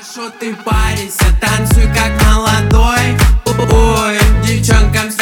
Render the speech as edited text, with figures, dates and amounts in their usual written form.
Хорошо ты парься, танцуй как молодой. Ой, девчонкам